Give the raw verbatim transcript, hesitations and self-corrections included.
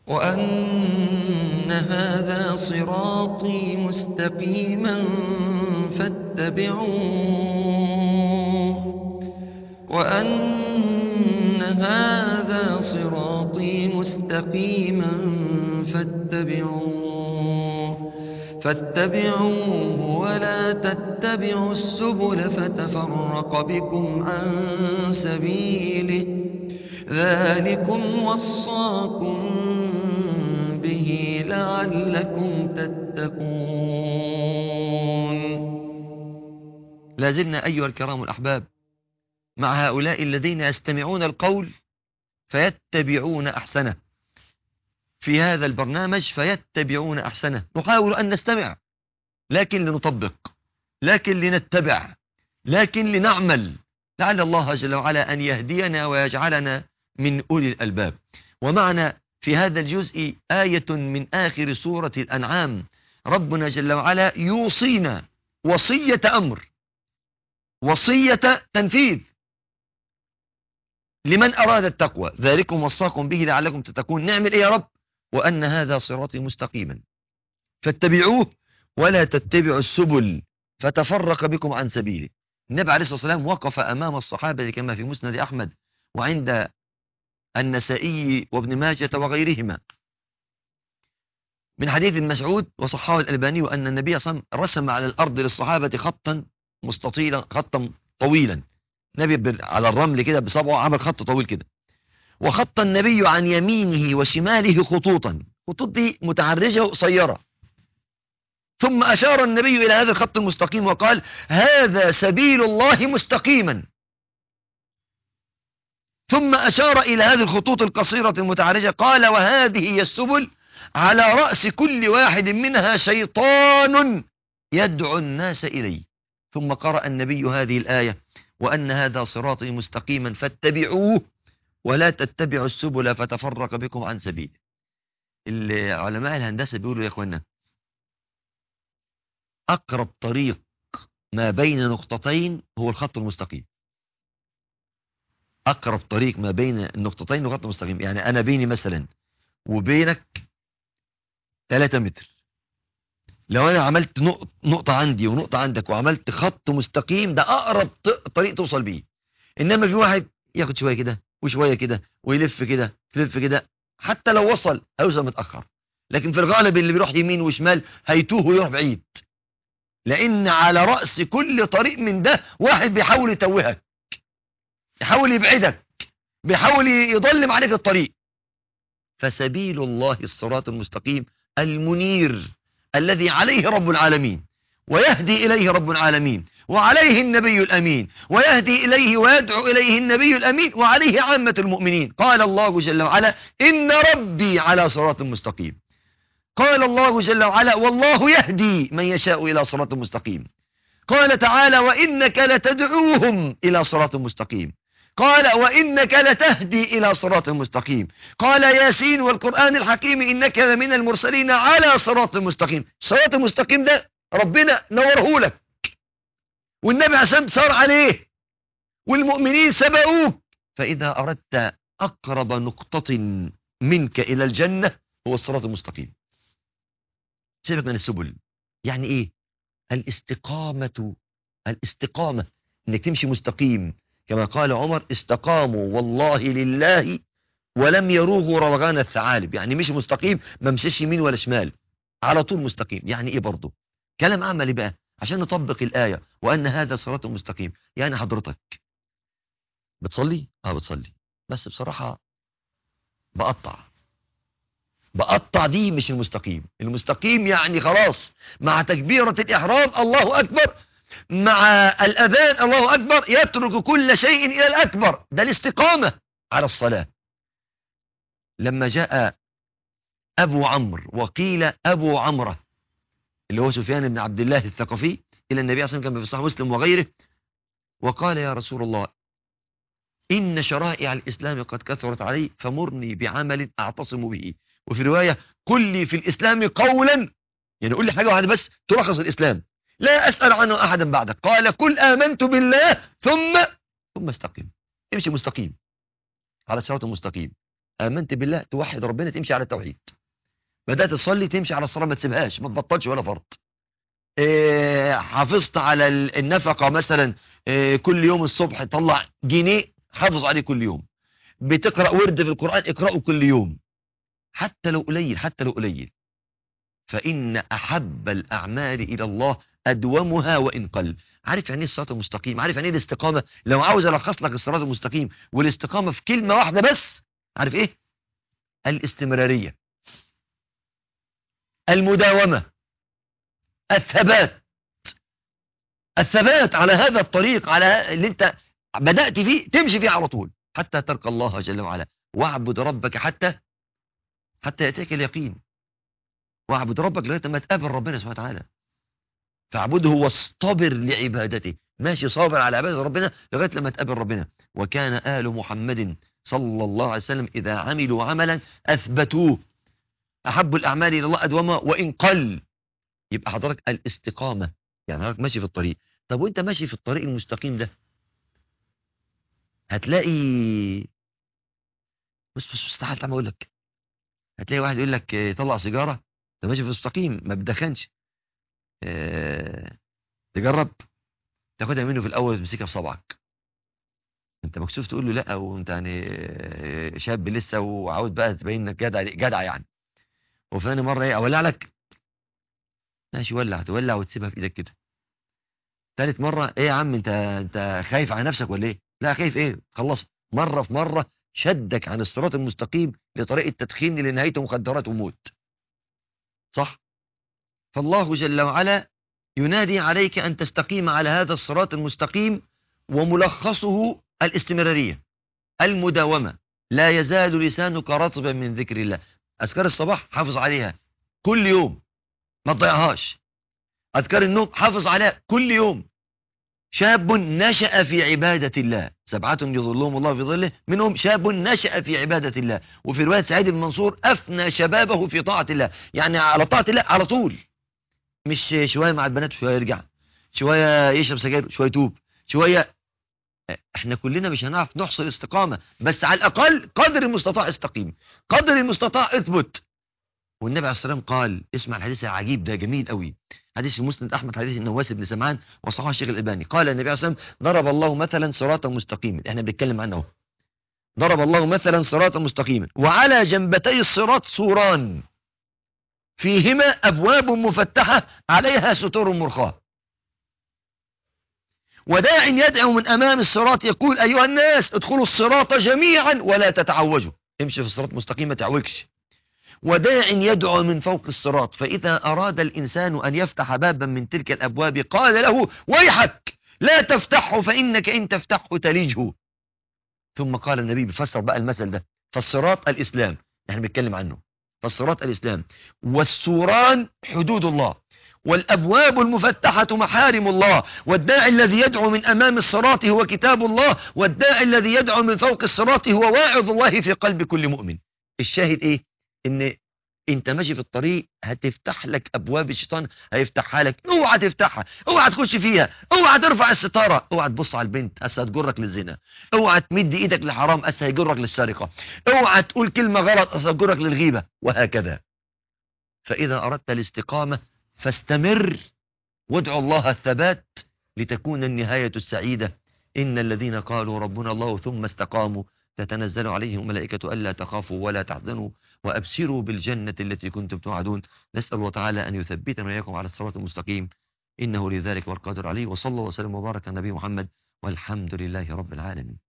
وأن هذا صراطي مستقيما فاتبعوه وأن هذا صراطي مستقيما فاتبعوه فاتبعوه ولا تتبعوا السبل فتفرق بكم عن سبيله ذلكم وصاكم به لعلكم تتقون. لازلنا أيها الكرام الأحباب مع هؤلاء الذين يستمعون القول فيتبعون أحسنه. في هذا البرنامج فيتبعون أحسنه، نحاول أن نستمع لكن لنطبق، لكن لنتبع، لكن لنعمل، لعل الله جل وعلا أن يهدينا ويجعلنا من أولي الألباب. ومعنا في هذا الجزء آية من آخر سورة الأنعام، ربنا جل وعلا يوصينا وصية أمر، وصية تنفيذ لمن أراد التقوى، ذلكم وصاكم به لعلكم تتقون. نعمل إيه يا رب؟ وأن هذا صراطي مستقيما فاتبعوه ولا تتبعوا السبل فتفرق بكم عن سبيله. النبي عليه الصلاة والسلام وقف أمام الصحابة كما في مسند أحمد وعند النسائي وابن ماجة وغيرهما من حديث مسعود وصححه الألباني أن النبي صلى الله عليه وسلم رسم على الأرض للصحابة خطا مستطيلا، خطا طويلا، نبي على الرمل كده بصبعه عمل خط طويل كده، وخط النبي عن يمينه وشماله خطوطا، خطوط دي متعرجة وقصيرة، ثم أشار النبي إلى هذا الخط المستقيم وقال هذا سبيل الله مستقيما، ثم أشار إلى هذه الخطوط القصيرة المتعرجة قال وهذه هي السبل على رأس كل واحد منها شيطان يدعو الناس إليه. ثم قرأ النبي هذه الآية وأن هذا صراطي مستقيما فاتبعوه ولا تتبعوا السبل فتفرق بكم عن سبيله. العلماء الهندسة بيقولوا يا أخوانا أقرب طريق ما بين نقطتين هو الخط المستقيم. أقرب طريق ما بين النقطتين هو الخط المستقيم. يعني أنا بيني مثلا وبينك ثلاثة متر، لو أنا عملت نقطة عندي ونقطة عندك وعملت خط مستقيم ده أقرب طريق توصل بيه. إنما في واحد ياخد شوية كده وشوية كده ويلف كده يلف كده، حتى لو وصل هيوصل متأخر، لكن في الغالب اللي بيروح يمين وشمال هيتوه ويروح بعيد، لأن على رأس كل طريق من ده واحد بيحاول يتوهك، يحاول يبعدك، بيحاول يضلم عليك الطريق. فسبيل الله الصراط المستقيم المنير الذي عليه رب العالمين ويهدي إليه رب العالمين وعليه النبي الأمين ويهدي إليه ويدعو إليه النبي الأمين وعليه عامة المؤمنين. قال الله جل وعلا إن ربي على صراط مستقيم. قال الله جل وعلا والله يهدي من يشاء إلى صراط مستقيم. قال تعالى وإنك لتدعوهم إلى صراط مستقيم. قال وإنك لتهدي إلى صراط مستقيم. قال ياسين والقرآن الحكيم إنك لمن المرسلين على صراط مستقيم. صراط المستقيم ده ربنا نوره لك، والنبي عسام سار عليه، والمؤمنين سبقوك. فإذا أردت أقرب نقطة منك إلى الجنة هو الصراط المستقيم. سيبك من السبل. يعني إيه الاستقامة؟ الاستقامة إنك تمشي مستقيم، كما قال عمر استقاموا والله لله ولم يروغوا روغان الثعالب. يعني مش مستقيم، ما مشيش يمين ولا شمال، على طول مستقيم. يعني ايه برضه كلام عملي بقى عشان نطبق الآية وأن هذا صراط مستقيم. يعني حضرتك بتصلي؟ اه بتصلي، بس بصراحة بقطع بقطع دي مش المستقيم. المستقيم يعني خلاص مع تكبيرة الإحرام الله أكبر، مع الأذان الله أكبر، يترك كل شيء إلى الأكبر. ده الاستقامة على الصلاة. لما جاء أبو عمرو وقيل أبو عمرة اللي هو سفيان بن عبد الله الثقفي إلى النبي صلى الله عليه وسلم كما في صحيح مسلم وغيره، وقال يا رسول الله إن شرائع الإسلام قد كثرت علي فمرني بعمل أعتصم به. وفي رواية قل لي في الإسلام قولا، يعني قل لي حاجة واحدة بس تلخص الإسلام لا أسأل عنه أحدا بعدك. قال قل آمنت بالله ثم ثم استقم. امشي مستقيم على صراط مستقيم. آمنت بالله توحد ربنا تمشي على التوحيد. بدأت تصلي تمشي على الصلاة ما تسيبهاش ما تبطلش ولا فرض. إيه حافظت على النفقة مثلا، إيه كل يوم الصبح طلع جنيه حافظ عليه كل يوم. بتقرأ ورد في القرآن اقرأه كل يوم حتى لو قليل حتى لو قليل. فإن أحب الأعمال إلى الله أدومها وإن قل. عارف يعني ايه الصراط المستقيم؟ عارف يعني ايه الاستقامة؟ لو عاوز ألخص لك الصراط المستقيم والاستقامة في كلمة واحدة بس، عارف ايه؟ الاستمرارية، المداومة، الثبات. الثبات على هذا الطريق، على اللي انت بدأت فيه تمشي فيه على طول حتى تلقى الله جل وعلا. واعبد ربك حتى حتى يأتيك اليقين. واعبد ربك لغاية ما تقابل ربنا سبحانه وتعالى. فاعبده واصطبر لعبادته، ماشي صابر على عبادة ربنا لغاية لما تقابل ربنا. وكان آل محمد صلى الله عليه وسلم إذا عملوا عملا أثبتوه. أحب الأعمال إلى الله أدومها وإن قل. يبقى حضرتك الاستقامة، يعني حضرتك ماشي في الطريق. طب وانت ماشي في الطريق المستقيم ده هتلاقي، بص بص بص تعال تعال اقول لك، هتلاقي واحد يقول لك اه، طلع سيجارة. انت ماشي في المستقيم ما بتدخنش، اه تجرب تاخدها منه في الاول تمسكها في صبعك. انت مكسوف تقول له لا، وانت يعني اه، شاب لسه وعاوز بقى تبين انك جدع جدع يعني. وفي مرة ايه اولع لك، ماشي ولع، تولع وتسيبها في ايدك كده. ثالث مرة ايه يا عم انت انت خايف على نفسك ولا ايه؟ لا خايف ايه، خلص. مرة في مرة شدك عن الصراط المستقيم لطريق التدخين اللي نهايته مخدرات وموت. صح؟ فالله جل وعلا ينادي عليك ان تستقيم على هذا الصراط المستقيم، وملخصه الاستمرارية، المداومة. لا يزال لسانك رطبا من ذكر الله. اذكار الصباح حافظ عليها كل يوم ما تضيعهاش. اذكار النوم حافظ عليها كل يوم. شاب نشأ في عبادة الله، سبعة يظلهم الله في ظله منهم شاب نشأ في عبادة الله. وفي رواية سعيد بن منصور أفنى شبابه في طاعة الله، يعني على طاعة الله على طول، مش شوية مع البنات شوية يرجع، شوية يشرب سجاير شوية يتوب شوية. احنا كلنا مش هنعرف نحصل استقامة، بس على الأقل قدر المستطاع استقيم، قدر المستطاع اثبت. والنبي عليه الصلاة والسلام قال، اسمع الحديث العجيب ده جميل قوي، حديث في مسند أحمد، حديث النواس بن سمعان وصححه الشيخ الألباني. قال النبي عليه الصلاة والسلام: ضرب الله مثلا صراطا مستقيما. احنا بنتكلم عنه اهو. ضرب الله مثلا صراطا مستقيما وعلى جنبتي الصراط سوران فيهما أبواب مفتحة عليها ستور مرخاة، وداع يدعو من أمام الصراط يقول: أيها الناس ادخلوا الصراط جميعا ولا تتعوجوا. امشي في الصراط مستقيم ما تعوجش. وداع يدعو من فوق الصراط، فإذا أراد الإنسان أن يفتح بابا من تلك الأبواب قال له: ويحك لا تفتحه فإنك إن تفتحه تلجه. ثم قال النبي بفسر بقى المثل ده: فالصراط الإسلام، احنا بنتكلم عنه، فالصراط الإسلام، والسوران حدود الله، والأبواب المفتحة محارم الله، والداعي الذي يدعو من أمام الصراط هو كتاب الله، والداعي الذي يدعو من فوق الصراط هو واعظ الله في قلب كل مؤمن. الشاهد ايه؟ ان انت ماشي في الطريق هتفتح لك ابواب الشيطان، هيفتحها لك، اوعى تفتحها، اوعى تخش فيها، اوعى ترفع الستاره، اوعى تبص على البنت اسا هتجرك للزنا، اوعى تمد ايدك لحرام اسا هيجرك للسرقه، اوعى تقول كلمه غلط اسا هتجرك للغيبه، وهكذا. فاذا اردت الاستقامه فاستمر وادعو الله الثبات لتكون النهايه السعيده. ان الذين قالوا ربنا الله ثم استقاموا تتنزل عليهم ملائكة ألا تخافوا ولا تحزنوا وأبشروا بالجنة التي كنتم توعدون. نسأل الله تعالى أن يثبتنا وإياكم على الصراط المستقيم، إنه لذلك والقادر عليه. وصلى الله وسلم وبارك على النبي محمد، والحمد لله رب العالمين.